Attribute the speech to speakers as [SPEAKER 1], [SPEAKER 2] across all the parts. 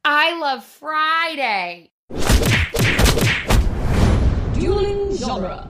[SPEAKER 1] I love Friday.
[SPEAKER 2] Dueling genre.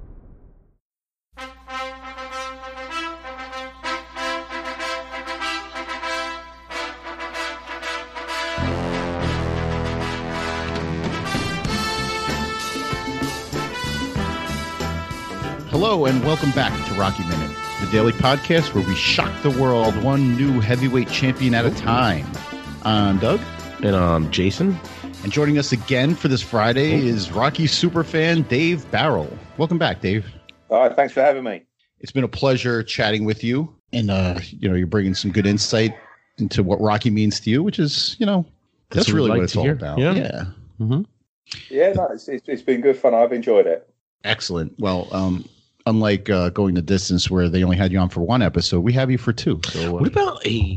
[SPEAKER 3] Hello and welcome back to Rocky Minute, the daily podcast where we shock the world one new heavyweight champion at a time. I'm Doug.
[SPEAKER 4] And I'm Jason.
[SPEAKER 3] And joining us again for this Friday is Rocky superfan Dave Barrel. Welcome back, Dave.
[SPEAKER 5] All right, thanks for having me.
[SPEAKER 3] It's been a pleasure chatting with you. And, you're bringing some good insight into what Rocky means to you, which is, that's really what it's all about.
[SPEAKER 4] Yeah.
[SPEAKER 5] Mm-hmm. Yeah, no, it's been good fun. I've enjoyed it.
[SPEAKER 3] Excellent. Well, unlike going the distance where they only had you on for one episode, we have you for two. So,
[SPEAKER 4] what about a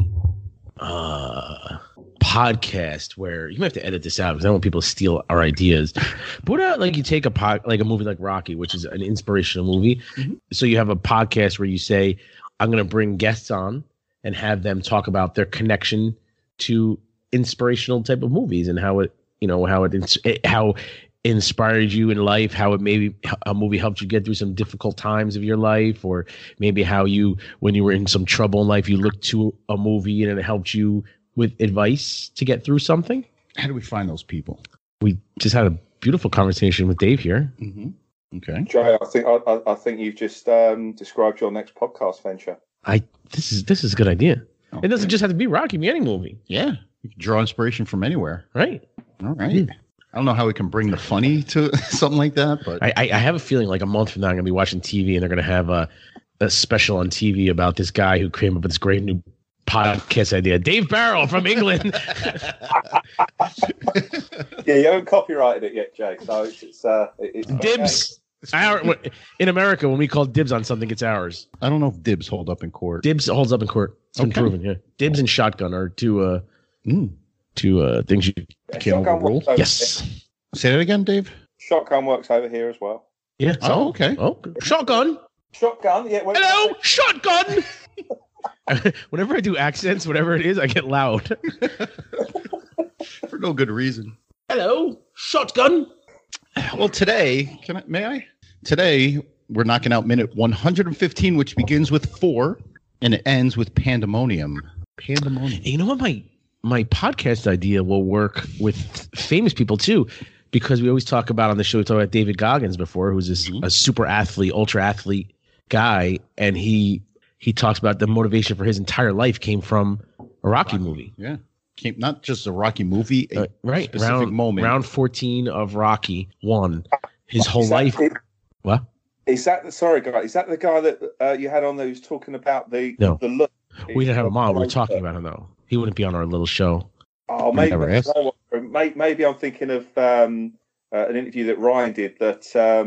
[SPEAKER 4] podcast where you might have to edit this out because I don't want people to steal our ideas? But what about like you take a movie like Rocky, which is an inspirational movie. Mm-hmm. So you have a podcast where you say, I'm going to bring guests on and have them talk about their connection to inspirational type of movies and how it inspired you in life, how it maybe a movie helped you get through some difficult times of your life, or maybe how you, when you were in some trouble in life, you looked to a movie and it helped you with advice to get through something.
[SPEAKER 3] How do we find those people?
[SPEAKER 4] We just had a beautiful conversation with Dave here.
[SPEAKER 3] Mm-hmm. Okay,
[SPEAKER 5] Jay, I think you've just described your next podcast venture.
[SPEAKER 4] This is a good idea. Okay. It doesn't just have to be Rocky, be any movie.
[SPEAKER 3] Yeah, you can draw inspiration from anywhere.
[SPEAKER 4] Right.
[SPEAKER 3] All right. Mm. I don't know how we can bring the funny to something like that, but
[SPEAKER 4] I have a feeling like a month from now I'm going to be watching TV and they're going to have a special on TV about this guy who came up with this great new podcast idea, Dave Barrel from England.
[SPEAKER 5] Yeah, you haven't copyrighted it yet, Jay. So it's
[SPEAKER 4] dibs. Okay. In America, when we call dibs on something, it's ours.
[SPEAKER 3] I don't know if dibs hold up in court.
[SPEAKER 4] Dibs holds up in court. It's been proven. Yeah, dibs and shotgun are two things you can't overrule. Yes.
[SPEAKER 3] Say that again, Dave.
[SPEAKER 5] Shotgun works over here as well.
[SPEAKER 4] Yeah.
[SPEAKER 3] Oh, okay.
[SPEAKER 4] Oh, shotgun.
[SPEAKER 5] Shotgun. Yeah.
[SPEAKER 4] Hello, shotgun. Whenever I do accents, whatever it is, I get loud.
[SPEAKER 3] For no good reason.
[SPEAKER 4] Hello, shotgun.
[SPEAKER 3] Well, today, may I? Today, we're knocking out minute 115, which begins with 4, and it ends with pandemonium. Pandemonium.
[SPEAKER 4] You know what? My podcast idea will work with famous people too, because we always talk about on the show, we talked about David Goggins before, who's a super athlete, ultra athlete guy. And he talks about the motivation for his entire life came from a Rocky movie.
[SPEAKER 3] Yeah. Not just a Rocky movie,
[SPEAKER 4] right.
[SPEAKER 3] Specific moment.
[SPEAKER 4] Round 14 of Rocky 1. His whole life. What?
[SPEAKER 5] Is that the guy that you had on there who's talking about the look?
[SPEAKER 4] We didn't have him on. We were talking about him though. He wouldn't be on our little show.
[SPEAKER 5] Oh, maybe I'm thinking of an interview that Ryan did. That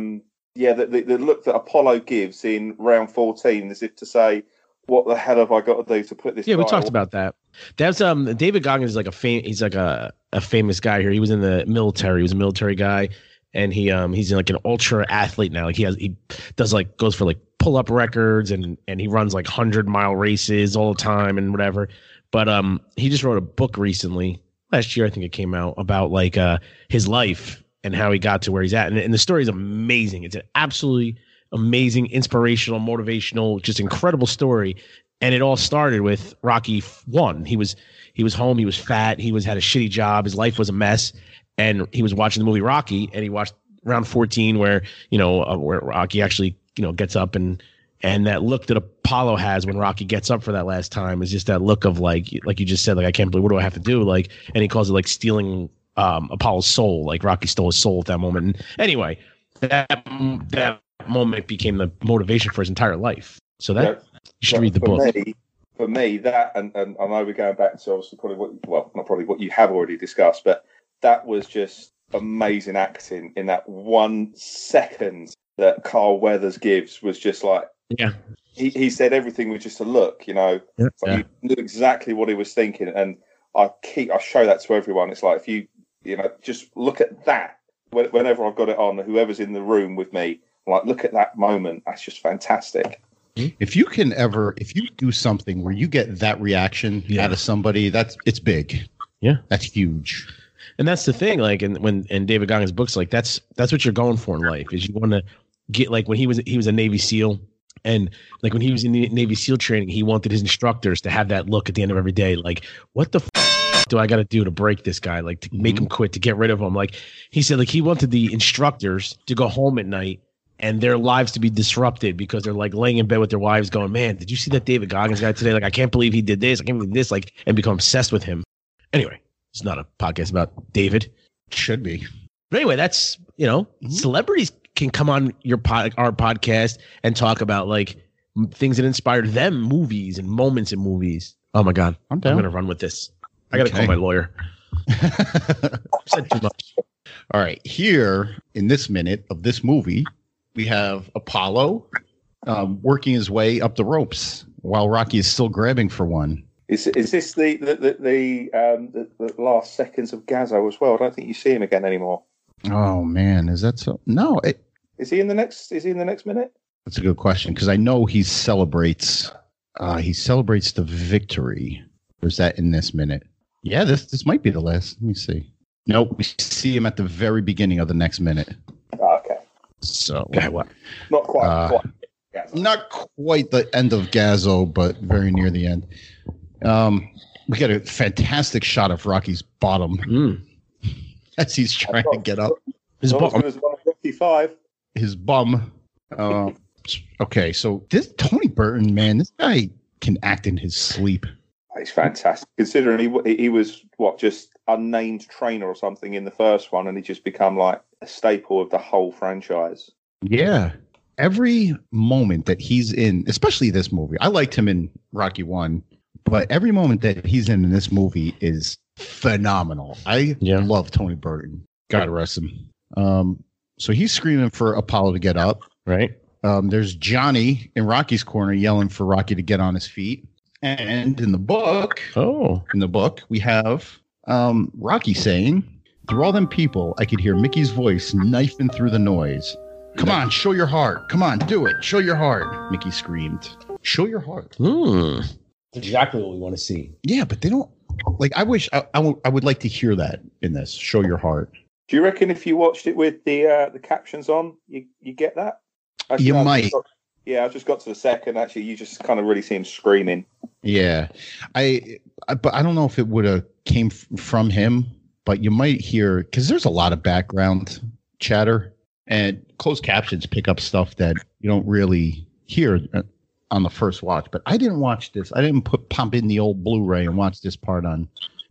[SPEAKER 5] the look that Apollo gives in round 14, as if to say, "What the hell have I got to do to put this?"
[SPEAKER 4] Yeah, we talked about that. That's David Goggins is like he's like a famous guy here. He was in the military. He was a military guy, and he's like an ultra athlete now. Like he does like goes for like pull up records and he runs like 100-mile races all the time and whatever. But he just wrote a book recently, last year I think it came out, about like his life and how he got to where he's at. And the story is amazing. It's an absolutely amazing, inspirational, motivational, just incredible story. And it all started with Rocky 1. He was home, he was fat, had a shitty job, his life was a mess, and he was watching the movie Rocky, and he watched round 14 where Rocky actually gets up and that look that Apollo has when Rocky gets up for that last time is just that look of like you just said, like, I can't believe, what do I have to do? Like, and he calls it like stealing Apollo's soul, like Rocky stole his soul at that moment. And anyway, that moment became the motivation for his entire life. So that you should read the book.
[SPEAKER 5] For me, that, and I know we're going back to obviously not probably what you have already discussed, but that was just amazing acting in that 1 second that Carl Weathers gives was just like, he said everything with just a look, you know. He knew exactly what he was thinking, and I show that to everyone. It's like, if you just look at that whenever I've got it on, whoever's in the room with me, I'm like, look at that moment. That's just fantastic.
[SPEAKER 3] If you do something where you get that reaction out of somebody, it's big.
[SPEAKER 4] Yeah.
[SPEAKER 3] That's huge.
[SPEAKER 4] And that's the thing. Like, and when in David Goggins' books, like that's what you're going for in life. Is you want to get, like, when he was a Navy SEAL, and like when he was in the Navy SEAL training, he wanted his instructors to have that look at the end of every day, like, what the do I got to do to break this guy, like to make him quit, to get rid of him? Like he said, like he wanted the instructors to go home at night and their lives to be disrupted because they're like laying in bed with their wives going, man, did you see that David Goggins guy today? Like, I can't believe he did this. I can't believe this, like, and become obsessed with him. Anyway, it's not a podcast about David.
[SPEAKER 3] Should be.
[SPEAKER 4] But anyway, that's, celebrities can come on our podcast and talk about like things that inspired them, movies and moments in movies. Oh my God. I'm going to run with this. I got to call my lawyer. Said too much.
[SPEAKER 3] All right. Here in this minute of this movie, we have Apollo working his way up the ropes while Rocky is still grabbing for one.
[SPEAKER 5] Is this the last seconds of Gazzo as well? I don't think you see him again anymore.
[SPEAKER 3] Oh man, is that so? No.
[SPEAKER 5] Is he in the next minute?
[SPEAKER 3] That's a good question because I know he celebrates the victory. Or is that in this minute? Yeah, this might be the last. Let me see. Nope, we see him at the very beginning of the next minute.
[SPEAKER 5] Oh, okay.
[SPEAKER 3] So
[SPEAKER 5] what? Not quite.
[SPEAKER 3] Not quite the end of Gazzo, but very near the end. We got a fantastic shot of Rocky's bottom as he's trying to get up.
[SPEAKER 5] His bum. Rocky 5.
[SPEAKER 3] His bum. Okay, so this Tony Burton, man, this guy can act in his sleep.
[SPEAKER 5] He's fantastic. Considering he was just unnamed trainer or something in the first one, and he just become like a staple of the whole franchise.
[SPEAKER 3] Yeah. Every moment that he's in, especially this movie, I liked him in Rocky 1, but every moment that he's in this movie is phenomenal. I love Tony Burton. God rest him. So he's screaming for Apollo to get up.
[SPEAKER 4] Right.
[SPEAKER 3] There's Johnny in Rocky's corner yelling for Rocky to get on his feet. And in the book, we have Rocky saying, through all them people, I could hear Mickey's voice knifing through the noise. Come on, show your heart. Come on, do it. Show your heart. Mickey screamed. Show your heart.
[SPEAKER 4] That's exactly what we want to see.
[SPEAKER 3] Yeah, but they don't. Like, I wish I would like to hear that in this. Show your heart.
[SPEAKER 5] Do you reckon if you watched it with the captions on, you get that?
[SPEAKER 3] You might.
[SPEAKER 5] I just got to the second. Actually, you just kind of really see him screaming.
[SPEAKER 3] Yeah, but I don't know if it would have came from him. But you might hear, because there's a lot of background chatter, and closed captions pick up stuff that you don't really hear on the first watch. But I didn't watch this. I didn't pump in the old Blu-ray and watch this part on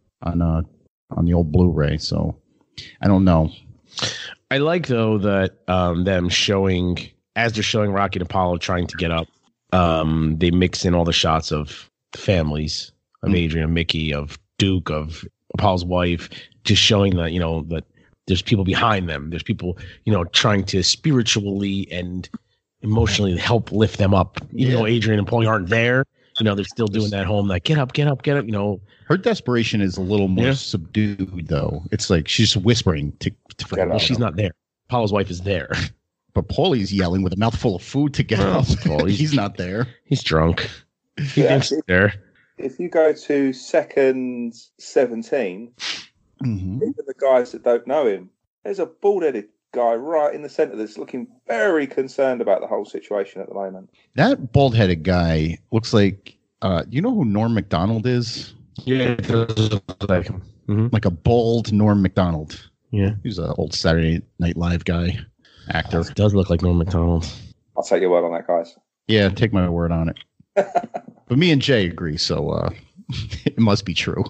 [SPEAKER 3] the old Blu-ray. So I don't know.
[SPEAKER 4] I like though that them showing, as they're showing Rocky and Apollo trying to get up, they mix in all the shots of the families of Adrian, of Mickey, of Duke, of Apollo's wife, just showing that, that there's people behind them. There's people, trying to spiritually and emotionally help lift them up. Even though Adrian and Paulie aren't there, they're still doing that home, like, get up.
[SPEAKER 3] Her desperation is a little more subdued, though. It's like she's whispering to
[SPEAKER 4] well, she's not there. Apollo's wife is there.
[SPEAKER 3] But Paulie's yelling with a mouthful of food to get up. He's not there.
[SPEAKER 4] He's drunk. He thinks he's there.
[SPEAKER 5] If you go to second 17, even the guys that don't know him, there's a bald-headed guy right in the centre that's looking very concerned about the whole situation at the moment.
[SPEAKER 3] That bald-headed guy looks like, you know who Norm Macdonald is?
[SPEAKER 4] Yeah, it does look like him.
[SPEAKER 3] Like a bald Norm Macdonald.
[SPEAKER 4] Yeah.
[SPEAKER 3] He's an old Saturday Night Live guy, actor.
[SPEAKER 4] It does look like Norm Macdonald.
[SPEAKER 5] I'll take your word on that, guys.
[SPEAKER 3] Yeah, take my word on it. But me and Jay agree, so it must be true.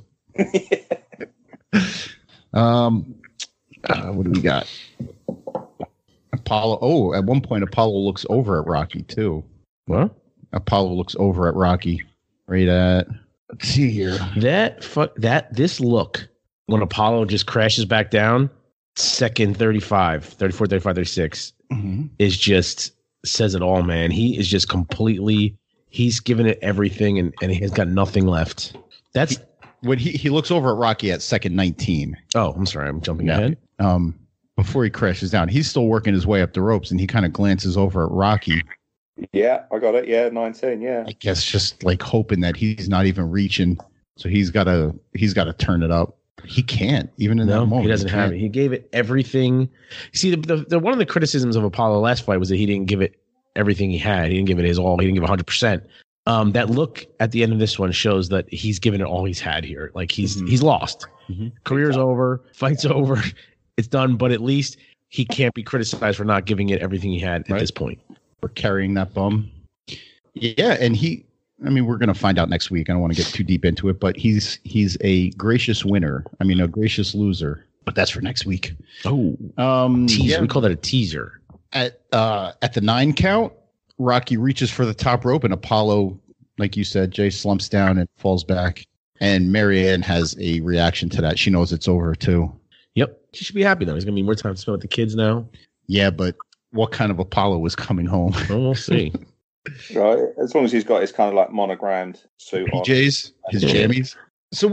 [SPEAKER 3] What do we got? Apollo. Oh, at one point, Apollo looks over at Rocky too.
[SPEAKER 4] What?
[SPEAKER 3] Apollo looks over at Rocky. Right at. Let's see here.
[SPEAKER 4] This look when Apollo just crashes back down, second 35, 34, 35, 36, is just says it all, man. He is just completely. He's given it everything, and he has got nothing left. That's
[SPEAKER 3] when he looks over at Rocky at second 19.
[SPEAKER 4] Oh, I'm sorry, I'm jumping ahead.
[SPEAKER 3] Before he crashes down, he's still working his way up the ropes, and he kind of glances over at Rocky.
[SPEAKER 5] Yeah, I got it. Yeah, 19. Yeah,
[SPEAKER 3] I guess just like hoping that he's not even reaching, so he's got to turn it up. He can't, even in that
[SPEAKER 4] No,
[SPEAKER 3] moment.
[SPEAKER 4] he doesn't have it. He gave it everything. See, the one of the criticisms of Apollo last fight was that he didn't give it everything he had. He didn't give it his all. He didn't give 100%. That look at the end of this one shows that he's given it all he's had here. Like he's lost. Career's over. Fight's over. It's done. But at least he can't be criticized for not giving it everything he had at this point.
[SPEAKER 3] For carrying that bum. Yeah, and we're going to find out next week. I don't want to get too deep into it, but he's a gracious winner. A gracious loser. But that's for next week.
[SPEAKER 4] Oh, teaser. Yeah. We call that a teaser.
[SPEAKER 3] At the 9 count, Rocky reaches for the top rope, and Apollo, like you said, Jay slumps down and falls back. And Marianne has a reaction to that. She knows it's over too.
[SPEAKER 4] Yep, she should be happy though. There's going to be more time to spend with the kids now.
[SPEAKER 3] Yeah, but what kind of Apollo was coming home?
[SPEAKER 4] Well, we'll see.
[SPEAKER 5] Right, as long as he's got his kind of like monogrammed suit
[SPEAKER 3] PJs,
[SPEAKER 5] on.
[SPEAKER 3] his jammies. So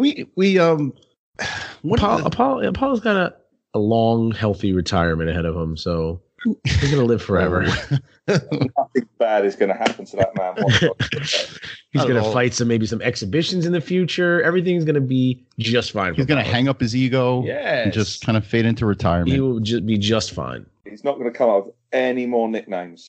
[SPEAKER 4] Apollo's got a long, healthy retirement ahead of him, so he's gonna live forever.
[SPEAKER 5] Nothing bad is going to happen to that man.
[SPEAKER 4] He's gonna fight some exhibitions in the future. Everything's gonna be just fine.
[SPEAKER 3] He's gonna hang up his ego, and just kind of fade into retirement.
[SPEAKER 4] He will be just fine.
[SPEAKER 5] He's not going to come up with any more nicknames.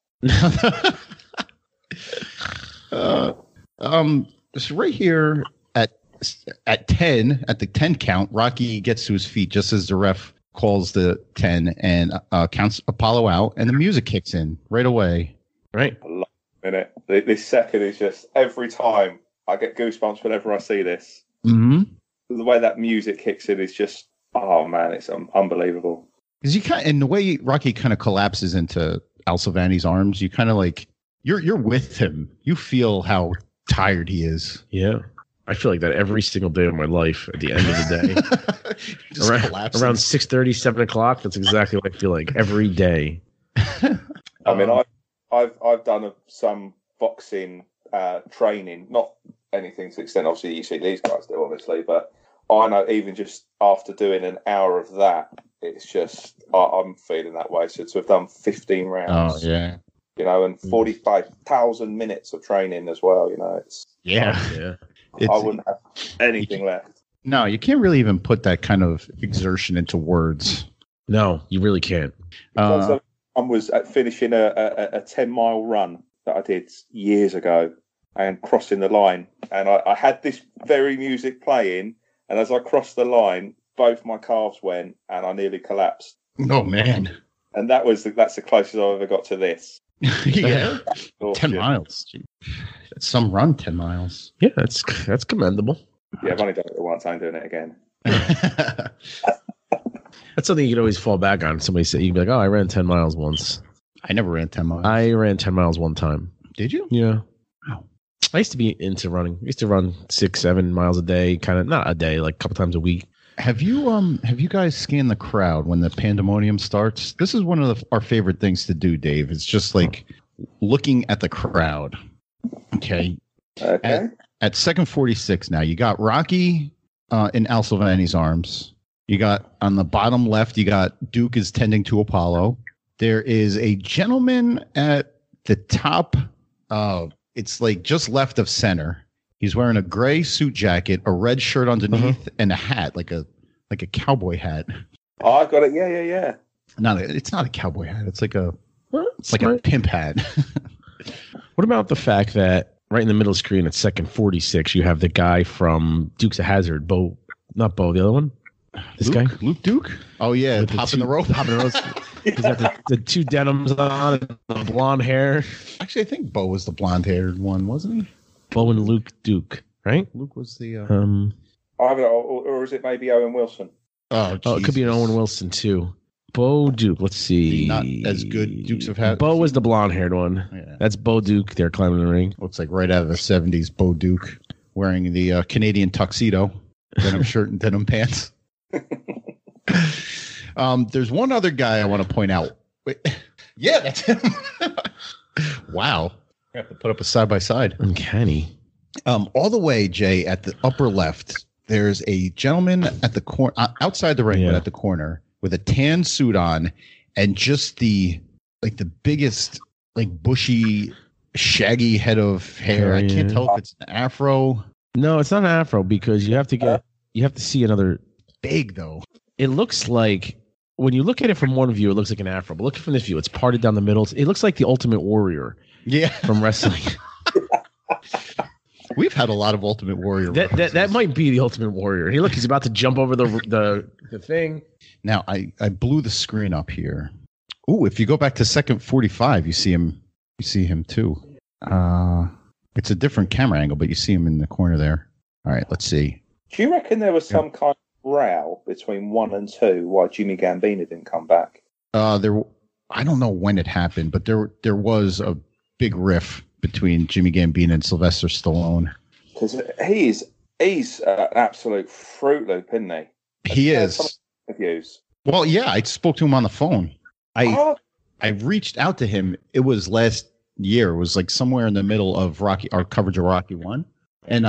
[SPEAKER 3] So right here at the 10 count, Rocky gets to his feet just as the ref calls the 10 and counts Apollo out, and the music kicks in right away.
[SPEAKER 4] Right.
[SPEAKER 5] I love it. This second is just every time I get goosebumps whenever I see this.
[SPEAKER 3] Mm-hmm.
[SPEAKER 5] The way that music kicks in is just, oh man, it's unbelievable.
[SPEAKER 3] Because and the way Rocky kind of collapses into Al Silvani's arms, you kind of like you're with him. You feel how tired he is.
[SPEAKER 4] Yeah. I feel like that every single day of my life at the end of the day. around 6:30, 7 o'clock, that's exactly what I feel like every day.
[SPEAKER 5] I've done some boxing training, not anything to the extent obviously you see these guys do, obviously, but I know even just after doing an hour of that, it's just I'm feeling that way. So to have done 15 rounds, and 45,000 minutes of training as well, it's I wouldn't have anything left.
[SPEAKER 3] No, you can't really even put that kind of exertion into words.
[SPEAKER 4] No, you really can't.
[SPEAKER 5] I was finishing a 10-mile run that I did years ago and crossing the line. And I had this very music playing. And as I crossed the line, both my calves went and I nearly collapsed.
[SPEAKER 3] Oh, man.
[SPEAKER 5] And that's the closest I've ever got to this.
[SPEAKER 3] Yeah. 10 miles. Gee. That's some run, 10 miles.
[SPEAKER 4] Yeah, that's commendable.
[SPEAKER 5] Yeah, I've only done it once. I'm doing it again.
[SPEAKER 4] That's something you could always fall back on. Somebody said, you can be like, oh, I ran 10 miles once.
[SPEAKER 3] I never ran 10 miles.
[SPEAKER 4] I ran 10 miles one time.
[SPEAKER 3] Did you?
[SPEAKER 4] Yeah.
[SPEAKER 3] Wow.
[SPEAKER 4] I used to be into running. I used to run 6-7 miles a day, kind of not a day, like a couple times a week.
[SPEAKER 3] Have you guys scanned the crowd when the pandemonium starts? This is one of our favorite things to do, Dave. It's just like looking at the crowd. Okay. At second 46 now, you got Rocky in Al Silvani's arms. You got on the bottom left, you got Duke is tending to Apollo. There is a gentleman at the top. It's like just left of center. He's wearing a gray suit jacket, a red shirt underneath, and a hat, like a cowboy hat.
[SPEAKER 5] Oh, I got it. Yeah.
[SPEAKER 3] It's not a cowboy hat. It's like a pimp hat.
[SPEAKER 4] What about the fact that right in the middle screen at second 46, you have the guy from Dukes of Hazzard, not Bo, the other one?
[SPEAKER 3] Luke Duke? Oh, yeah. Hopping the rope.
[SPEAKER 4] He's got the two denims on and the blonde hair.
[SPEAKER 3] Actually, I think Bo was the blonde haired one, wasn't he?
[SPEAKER 4] Bo and Luke Duke, right?
[SPEAKER 3] Luke was the.
[SPEAKER 5] Or is it maybe Owen Wilson?
[SPEAKER 3] Oh,
[SPEAKER 4] it could be an Owen Wilson, too. Bo Duke, let's see.
[SPEAKER 3] Not as good Dukes of Hazzard.
[SPEAKER 4] Bo was the blonde haired one. Yeah. That's Bo Duke there climbing the ring.
[SPEAKER 3] Looks like right out of the 70s, Bo Duke wearing the Canadian tuxedo, denim shirt and denim pants. There's one other guy I want to point out. Wait, yeah, that's him. Wow. I have to put up a side by side.
[SPEAKER 4] Uncanny.
[SPEAKER 3] All the way, Jay, at the upper left, there's a gentleman at the corner, outside the ring, but at the corner, with a tan suit on, and just the biggest, bushy, shaggy head of hair. I can't tell if it's an afro.
[SPEAKER 4] No, it's not an afro because you have to see another
[SPEAKER 3] big though.
[SPEAKER 4] It looks like when you look at it from one view, it looks like an afro. But looking from this view, it's parted down the middle. It looks like the Ultimate Warrior.
[SPEAKER 3] Yeah,
[SPEAKER 4] from wrestling.
[SPEAKER 3] We've had a lot of Ultimate Warrior.
[SPEAKER 4] That might be the Ultimate Warrior. And look, he's about to jump over the thing.
[SPEAKER 3] Now I blew the screen up here. Ooh, if you go back to second 45, you see him. You see him too. It's a different camera angle, but you see him in the corner there. All right, let's see.
[SPEAKER 5] Do you reckon there was some kind of row between 1 and 2 why Jimmy Gambino didn't come back?
[SPEAKER 3] I don't know when it happened, but there was a big riff between Jimmy Gambino and Sylvester Stallone.
[SPEAKER 5] Because he's an absolute Fruit Loop, isn't he?
[SPEAKER 3] He is.
[SPEAKER 5] Interviews.
[SPEAKER 3] Well, yeah, I spoke to him on the phone. I reached out to him. It was last year. It was like somewhere in the middle of our coverage of Rocky 1. And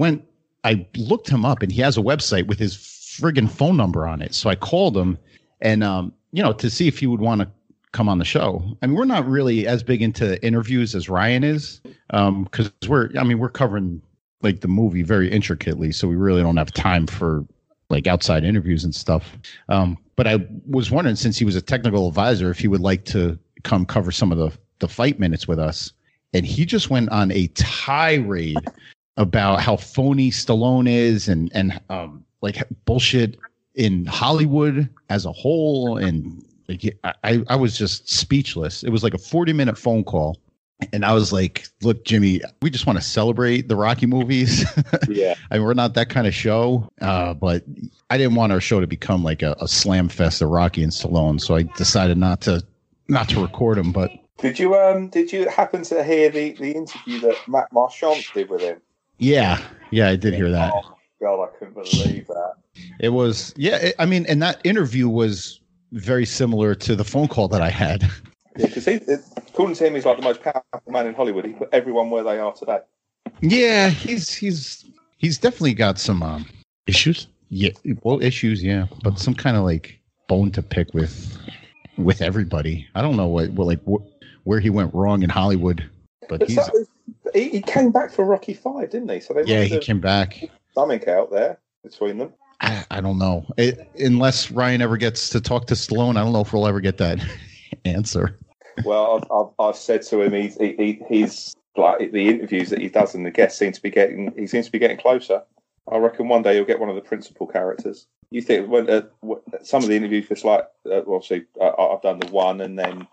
[SPEAKER 3] I looked him up, and he has a website with his friggin' phone number on it. So I called him and, to see if he would want to come on the show. I mean, we're not really as big into interviews as Ryan is, because we're covering like the movie very intricately. So we really don't have time for like outside interviews and stuff. But I was wondering, since he was a technical advisor, if he would like to come cover some of the fight minutes with us. And he just went on a tirade about how phony Stallone is and like bullshit in Hollywood as a whole. And like, I was just speechless. It was like a 40-minute phone call. And I was like, look, Jimmy, we just want to celebrate the Rocky movies.
[SPEAKER 5] Yeah.
[SPEAKER 3] I mean, we're not that kind of show, but I didn't want our show to become like a slam fest of Rocky and Stallone. So I decided not to record them. But
[SPEAKER 5] did you happen to hear the interview that Matt Marchant did with him?
[SPEAKER 3] Yeah, I did hear that.
[SPEAKER 5] Oh God, I couldn't believe that.
[SPEAKER 3] It was, and that interview was very similar to the phone call that I had.
[SPEAKER 5] Yeah, because according to him, he's like the most powerful man in Hollywood. He put everyone where they are today.
[SPEAKER 3] Yeah, he's definitely got some
[SPEAKER 4] issues.
[SPEAKER 3] Yeah, well, issues, yeah, but some kind of like bone to pick with everybody. I don't know where he went wrong in Hollywood, but
[SPEAKER 5] he came back for Rocky 5, didn't he? So
[SPEAKER 3] he came back.
[SPEAKER 5] Something out there between them.
[SPEAKER 3] I don't know. Unless Ryan ever gets to talk to Stallone, I don't know if we'll ever get that answer.
[SPEAKER 5] Well, I've said to him, he's like the interviews that he does and the guests seem to be getting closer. I reckon one day he'll get one of the principal characters. You think when some of the interviews, just like obviously I've done the one, and then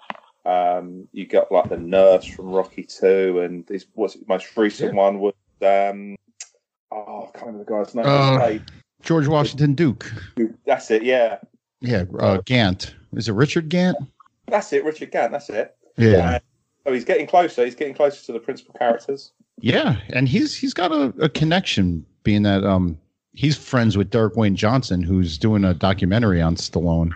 [SPEAKER 5] you got like the nurse from Rocky 2, and this most recent one was I can't remember the guy's name.
[SPEAKER 3] George Washington Duke.
[SPEAKER 5] That's it. Yeah.
[SPEAKER 3] Yeah. Gant. Is it Richard Gant?
[SPEAKER 5] That's it, Richard Gant. That's it.
[SPEAKER 3] Yeah.
[SPEAKER 5] So he's getting closer. He's getting closer to the principal characters.
[SPEAKER 3] Yeah, and he's got a connection, being that he's friends with Derek Wayne Johnson, who's doing a documentary on Stallone.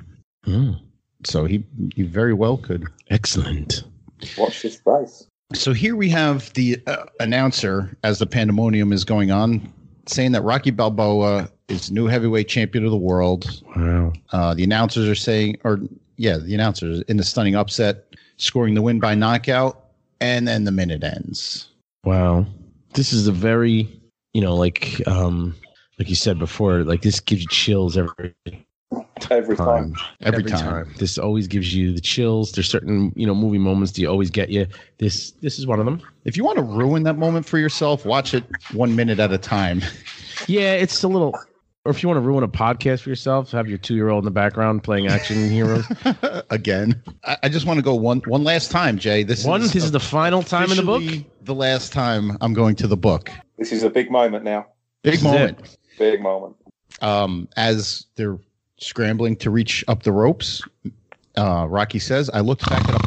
[SPEAKER 3] So he very well could.
[SPEAKER 4] Excellent.
[SPEAKER 5] Watch this space.
[SPEAKER 3] So here we have the announcer, as the pandemonium is going on, saying that Rocky Balboa is new heavyweight champion of the world.
[SPEAKER 4] Wow.
[SPEAKER 3] The announcers are saying, the announcers in the stunning upset, scoring the win by knockout, and then the minute ends.
[SPEAKER 4] Wow. This is a very, like you said before, like this gives you chills every
[SPEAKER 5] time.
[SPEAKER 3] Every time.
[SPEAKER 4] This always gives you the chills. There's certain, movie moments that you always get you. This is one of them.
[SPEAKER 3] If you want to ruin that moment for yourself, watch it 1 minute at a time.
[SPEAKER 4] Yeah, it's a little. Or if you want to ruin a podcast for yourself, have your 2-year-old in the background playing action heroes.
[SPEAKER 3] Again, I just want to go one last time, Jay. This is the final time in the book. The last time I'm going to the book.
[SPEAKER 5] This is a big moment now.
[SPEAKER 3] Big moment.
[SPEAKER 5] Big moment.
[SPEAKER 3] As they're scrambling to reach up the ropes, Rocky says, "I looked back at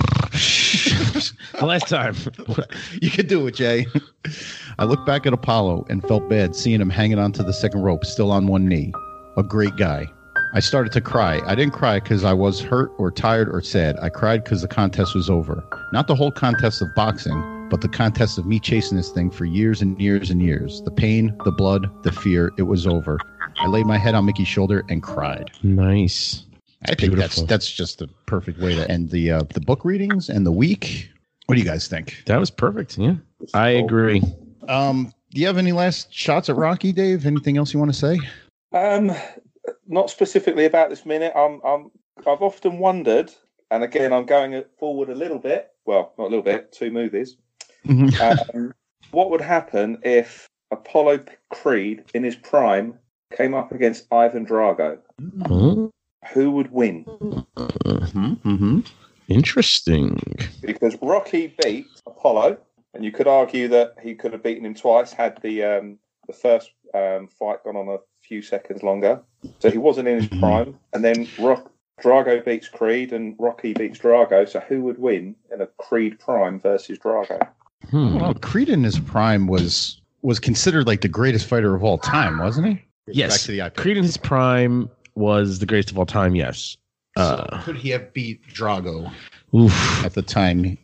[SPEAKER 4] the last time."
[SPEAKER 3] You could do it, Jay. I looked back at Apollo and felt bad seeing him hanging onto the second rope, still on one knee. A great guy. I started to cry. I didn't cry because I was hurt or tired or sad. I cried because the contest was over. Not the whole contest of boxing, but the contest of me chasing this thing for years and years and years. The pain, the blood, the fear, it was over. I laid my head on Mickey's shoulder and cried.
[SPEAKER 4] Nice.
[SPEAKER 3] I think that's just the perfect way to end the book readings and the week. What do you guys think?
[SPEAKER 4] That was perfect. Yeah, I agree.
[SPEAKER 3] Do you have any last shots at Rocky, Dave? Anything else you want to say?
[SPEAKER 5] not specifically about this minute. I've often wondered, and again, I'm going forward a little bit. Well, not a little bit. 2 movies. What would happen if Apollo Creed in his prime came up against Ivan Drago? Who would win?
[SPEAKER 4] Interesting.
[SPEAKER 5] Because Rocky beat Apollo, and you could argue that he could have beaten him twice had the first fight gone on a few seconds longer. So he wasn't in his prime, and then Drago beats Creed, and Rocky beats Drago. So who would win in a Creed prime versus Drago?
[SPEAKER 3] Well, Creed in his prime was considered like the greatest fighter of all time, wasn't he?
[SPEAKER 4] Yes.
[SPEAKER 3] Back to the IP.
[SPEAKER 4] Creed in his prime was the greatest of all time, yes.
[SPEAKER 3] So could he have beat Drago at the time?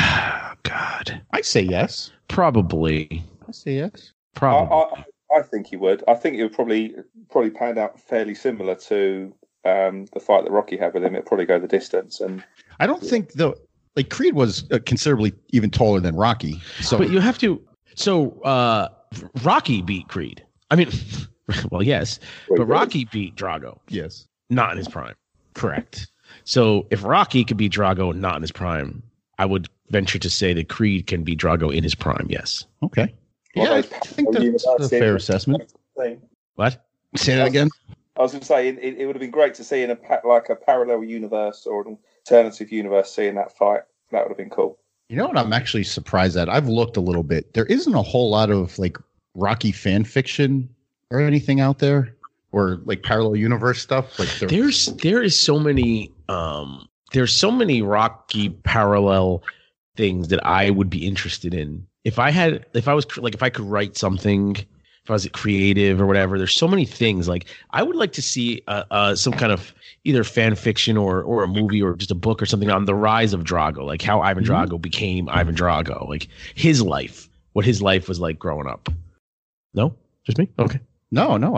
[SPEAKER 4] God.
[SPEAKER 3] I say yes.
[SPEAKER 4] Probably.
[SPEAKER 3] I say yes.
[SPEAKER 4] Probably.
[SPEAKER 5] I think he would. I think it would probably pan out fairly similar to the fight that Rocky had with him. It'd probably go the distance. And
[SPEAKER 3] I don't think though. Like Creed was considerably even taller than Rocky. So,
[SPEAKER 4] but you have to. So Rocky beat Creed. I mean, well, yes, but Rocky beat Drago.
[SPEAKER 3] Yes,
[SPEAKER 4] not in his prime. Correct. So if Rocky could beat Drago not in his prime, I would venture to say that Creed can beat Drago in his prime. Yes.
[SPEAKER 3] Okay. Yeah, I think that's a fair assessment.
[SPEAKER 4] What?
[SPEAKER 3] Say that again.
[SPEAKER 5] I was going to say it would have been great to see in a parallel universe or an alternative universe seeing that fight. That would have been cool.
[SPEAKER 3] You know what I'm actually surprised at? I've looked a little bit. There isn't a whole lot of like Rocky fan fiction or anything out there, or like parallel universe stuff. Like
[SPEAKER 4] there is so many there's so many Rocky parallel things that I would be interested in. If I could write something, if I was creative or whatever, there's so many things. Like I would like to see some kind of either fan fiction or a movie or just a book or something on the rise of Drago, like how Ivan Drago became Ivan Drago, like his life, what his life was like growing up. No, just me. Okay.
[SPEAKER 3] No.
[SPEAKER 5] I'm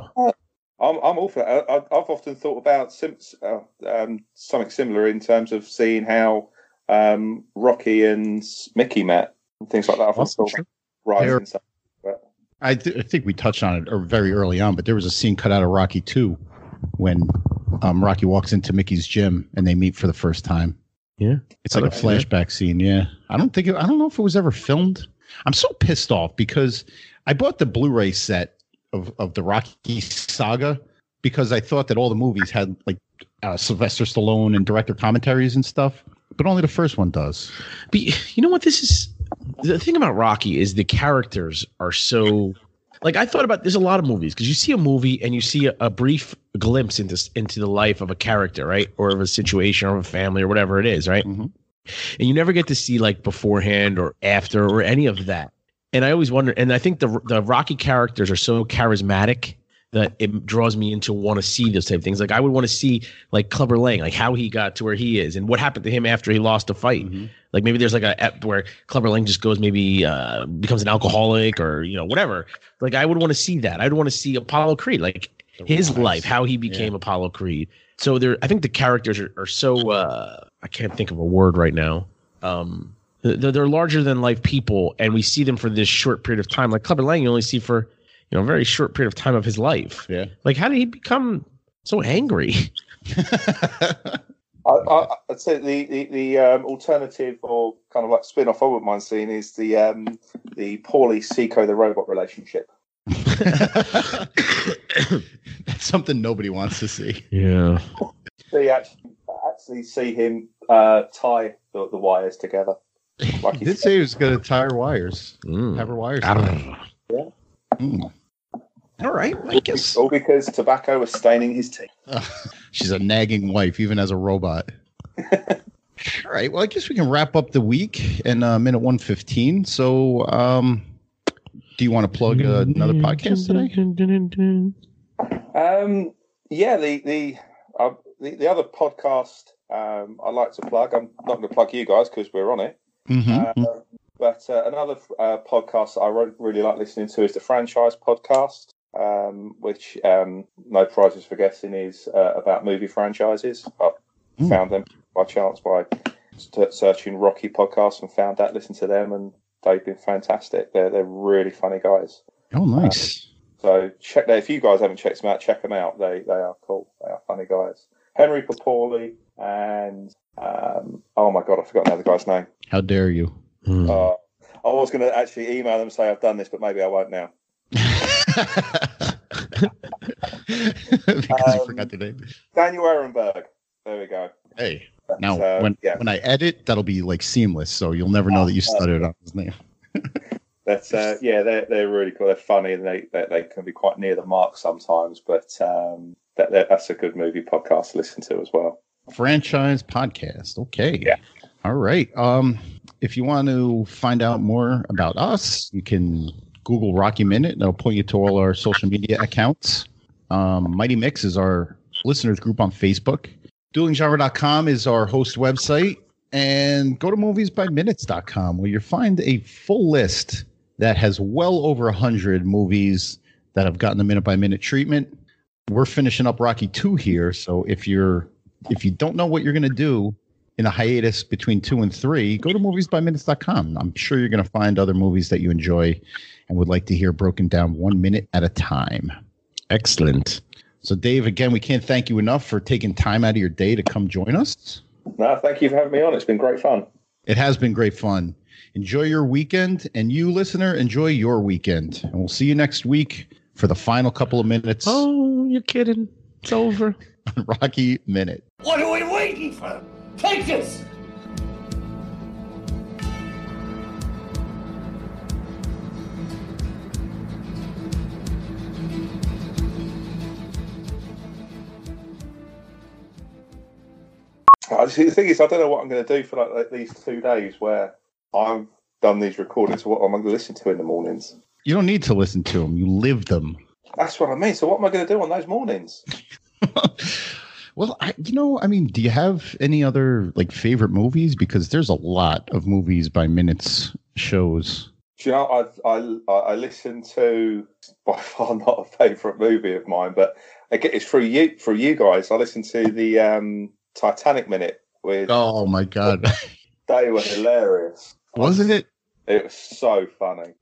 [SPEAKER 5] all for that. I've often thought about something similar in terms of seeing how Rocky and Mickey met and things like that. I've thought about rising stuff.
[SPEAKER 3] I think we touched on it very early on, but there was a scene cut out of Rocky 2 when Rocky walks into Mickey's gym and they meet for the first time.
[SPEAKER 4] Yeah,
[SPEAKER 3] it's like a flashback scene. Yeah, I don't know if it was ever filmed. I'm so pissed off because I bought the Blu-ray set of the Rocky saga because I thought that all the movies had like Sylvester Stallone and director commentaries and stuff, but only the first one does.
[SPEAKER 4] But you know what this is? The thing about Rocky is the characters are so like I thought about. There's a lot of movies because you see a movie and you see a brief glimpse into the life of a character, right, or of a situation or of a family or whatever it is, right? Mm-hmm. And you never get to see like beforehand or after or any of that. And I always wonder, and I think the Rocky characters are so charismatic that it draws me into want to see those type of things. Like I would want to see like Clubber Lang, like how he got to where he is and what happened to him after he lost a fight. Mm-hmm. Like maybe there's like a where Clubber Lang just goes, maybe becomes an alcoholic or, you know, whatever. Like I would want to see that. I'd want to see Apollo Creed, like his life, how he became Apollo Creed. So I think the characters are so, I can't think of a word right now. They're larger than life people, and we see them for this short period of time. Like Clubber Lang, you only see for, you know, a very short period of time of his life. Yeah. Like, how did he become so angry?
[SPEAKER 5] I'd say the alternative or kind of like spin-off I wouldn't mind seeing is the Paulie Seiko the robot relationship.
[SPEAKER 3] That's something nobody wants to see.
[SPEAKER 4] Yeah.
[SPEAKER 5] They actually see him tie the wires together. Like
[SPEAKER 3] he did say he was going to tie her wires. Have her wires.
[SPEAKER 4] I don't know.
[SPEAKER 5] Yeah.
[SPEAKER 3] All right. I guess.
[SPEAKER 5] All because tobacco was staining his teeth.
[SPEAKER 3] She's a nagging wife, even as a robot. All right. Well, I guess we can wrap up the week in minute 1:15. So, do you want to plug another podcast today?
[SPEAKER 5] Yeah. The other podcast I like to plug. I'm not going to plug you guys because we're on it. Mm-hmm. But another podcast I really like listening to is the Franchise Podcast, which no prizes for guessing is about movie franchises. I found them by chance by searching Rocky podcasts and found that. Listened to them and they've been fantastic. They're really funny guys.
[SPEAKER 3] Oh, nice.
[SPEAKER 5] So check that. If you guys haven't checked them out, check them out. They are cool. They are funny guys. Henry Papali and oh my god, I forgot the other guy's name.
[SPEAKER 3] How dare you?
[SPEAKER 5] I was going to actually email them and say I've done this, but maybe I won't now.
[SPEAKER 3] Because you forgot the name.
[SPEAKER 5] Daniel Ehrenberg. There we go.
[SPEAKER 3] Hey, now when I edit, that'll be like seamless, so you'll never know that you stuttered on his name.
[SPEAKER 5] That's they're really cool. They're funny and they can be quite near the mark sometimes, but that's a good movie podcast to listen to as well.
[SPEAKER 3] Franchise podcast. Okay.
[SPEAKER 5] Yeah.
[SPEAKER 3] All right. If you want to find out more about us, you can Google Rocky Minute. That'll point you to all our social media accounts. Mighty Mix is our listeners group on Facebook. DuelingGenre.com is our host website. And go to moviesbyminutes.com where you'll find a full list that has well over 100 movies that have gotten the minute-by-minute treatment. We're finishing up Rocky 2 here, so if you don't know what you're going to do in a hiatus between 2 and 3, go to moviesbyminutes.com. I'm sure you're going to find other movies that you enjoy and would like to hear broken down 1 minute at a time.
[SPEAKER 4] Excellent.
[SPEAKER 3] So, Dave, again, we can't thank you enough for taking time out of your day to come join us.
[SPEAKER 5] No, thank you for having me on. It's been great fun.
[SPEAKER 3] It has been great fun. Enjoy your weekend, and you, listener, enjoy your weekend. And we'll see you next week for the final couple of minutes.
[SPEAKER 4] Oh, you're kidding. It's over.
[SPEAKER 3] Rocky Minute.
[SPEAKER 2] What are we waiting for? Take this!
[SPEAKER 5] The thing is, I don't know what I'm going to do for like these 2 days where I've done these recordings. What am I going to listen to in the mornings?
[SPEAKER 3] You don't need to listen to them. You live them.
[SPEAKER 5] That's what I mean. So what am I going to do on those mornings?
[SPEAKER 3] Well, do you have any other like favorite movies? Because there's a lot of movies by minutes shows.
[SPEAKER 5] Do you know, I listen to, by far not a favourite movie of mine, but it's through you guys. I listen to the Titanic Minute with.
[SPEAKER 3] Oh my god,
[SPEAKER 5] they were hilarious.
[SPEAKER 3] wasn't it?
[SPEAKER 5] It was so funny.